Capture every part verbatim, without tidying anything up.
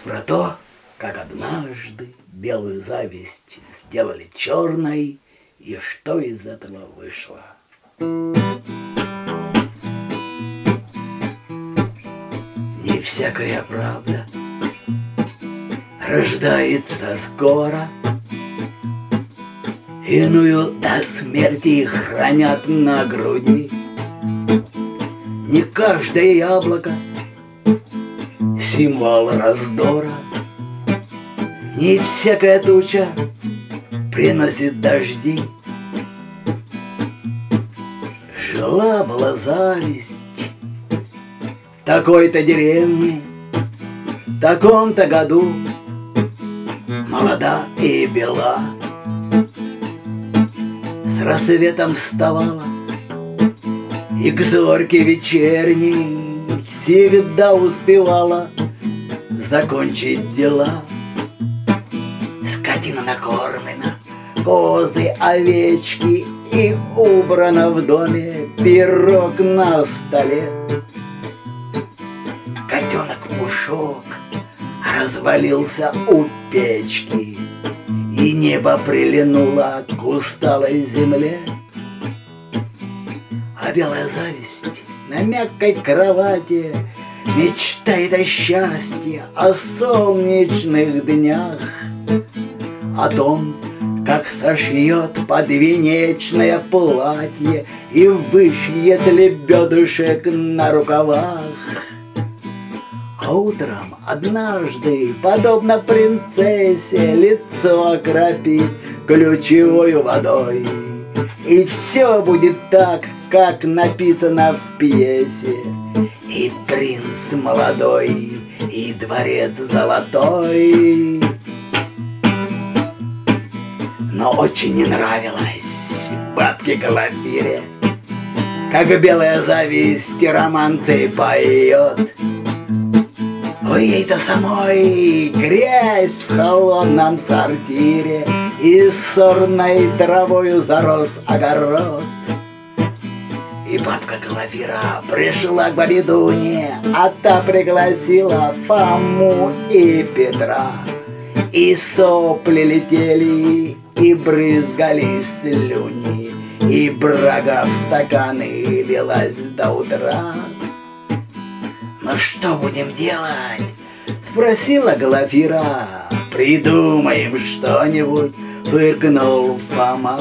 про то, как однажды белую зависть сделали черной, и что из этого вышло. Не всякая правда рождается скоро, иную до смерти хранят на груди. Не каждое яблоко — символ раздора, не всякая туча приносит дожди. Жила-была зависть в такой-то деревне, в таком-то году, молода и бела. С рассветом вставала и к зорьке вечерней всегда успевала закончить дела. Скотина накормлена, козы, овечки, и убрано в доме пирог на столе. Котенок Пушок развалился у печки, и небо прилинуло к усталой земле. А белая зависть на мягкой кровати мечтает о счастье, о солнечных днях, о том, как сошьет подвенечное платье и вышьет лебедушек на рукавах. А утром однажды, подобно принцессе, лицо окропит ключевой водой, и все будет так, как написано в пьесе. И принц молодой, и дворец золотой. Но очень не нравилось бабке Глафире, как белая зависть романсы поет. Ой, ей-то самой грязь в холодном сортире, и сорной травою зарос огород. И бабка Глафира пришла к бабе Дуне, а та пригласила Фому и Петра. И сопли летели, и брызгали слюни, и брага в стаканы лилась до утра. «Ну что будем делать?» — спросила Глафира. «Придумаем что-нибудь», — фыркнул Фома.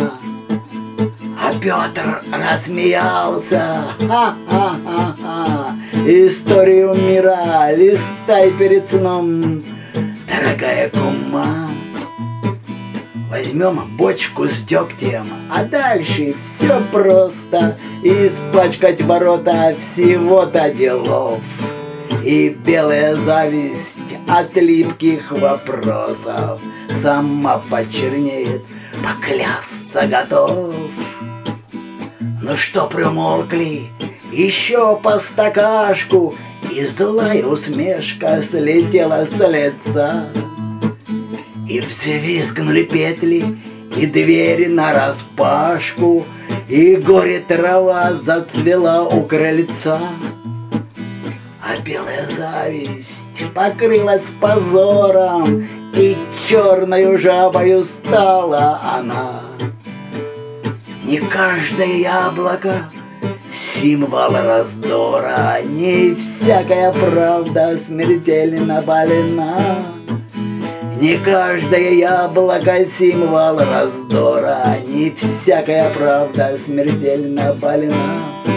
А Петр рассмеялся. Ха-ха-ха-ха. Историю мира листай перед сном, дорогая кума. Возьмем бочку с дегтем, а дальше все просто. Испачкать ворота всего-то делов. И белая зависть от липких вопросов сама почернеет, поклясться готов. Ну что примолкли? Еще по стакашку, и злая усмешка слетела с лица. И взвизгнули петли, и двери нараспашку, и горе трава зацвела у крыльца. А белая зависть покрылась позором, и черною жабою стала она. Не каждое яблоко — символ раздора, не всякая правда смертельно больна. Не каждое яблоко — символ раздора, не всякая правда смертельно больна.